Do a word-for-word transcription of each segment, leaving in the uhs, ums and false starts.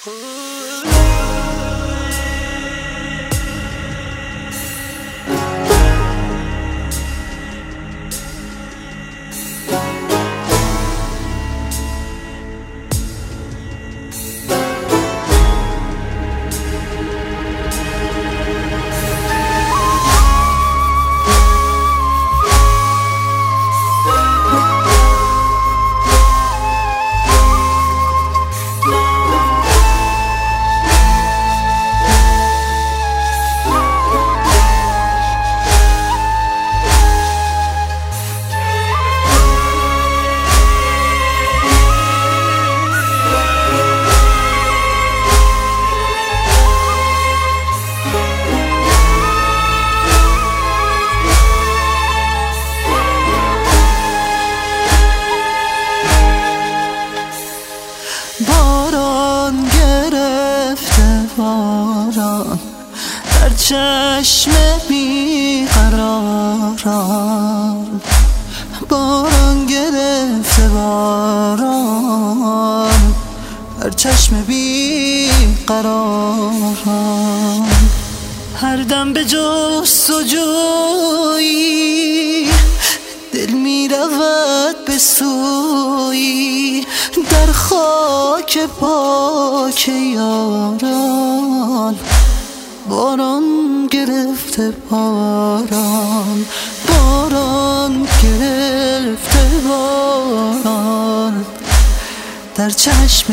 باران گرفته باران در چشم بیقراران، باران گرفته باران در چشم بیقراران، هر دم به جستجویی دل می رود به سویی، در خاک پاک یاران باران گرفته باران، باران گرفته باران در چشم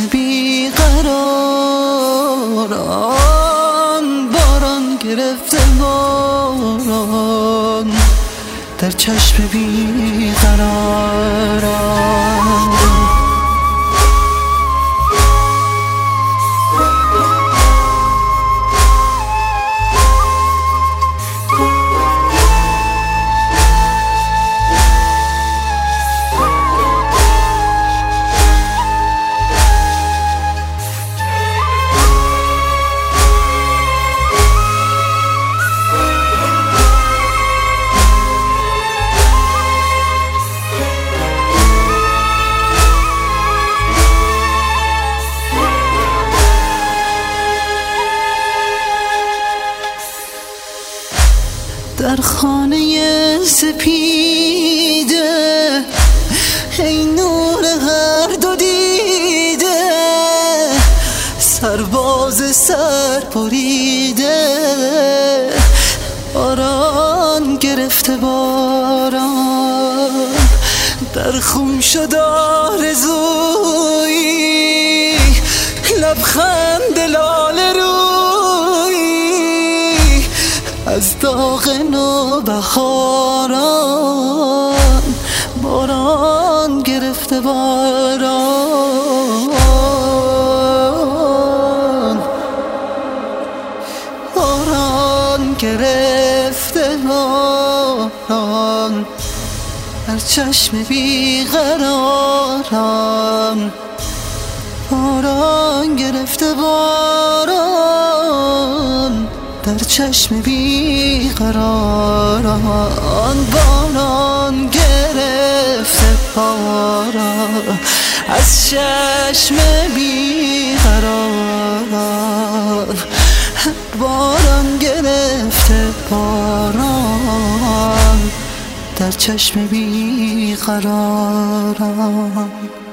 بیقراران، باران گرفته باران در چشم بیقراران. در خانه سپیده ای نور هر دو دیده، سرباز سر بریده باران گرفته باران، در خون شد آرزویی لبخند لاله رویی، از داغ نوبهاران باران گرفته باران، باران گرفته باران در چشم بیقراران، باران گرفته باران در چشم بیقراران، باران گرفته باران از چشم بیقراران، باران گرفته باران در چشم بیقراران.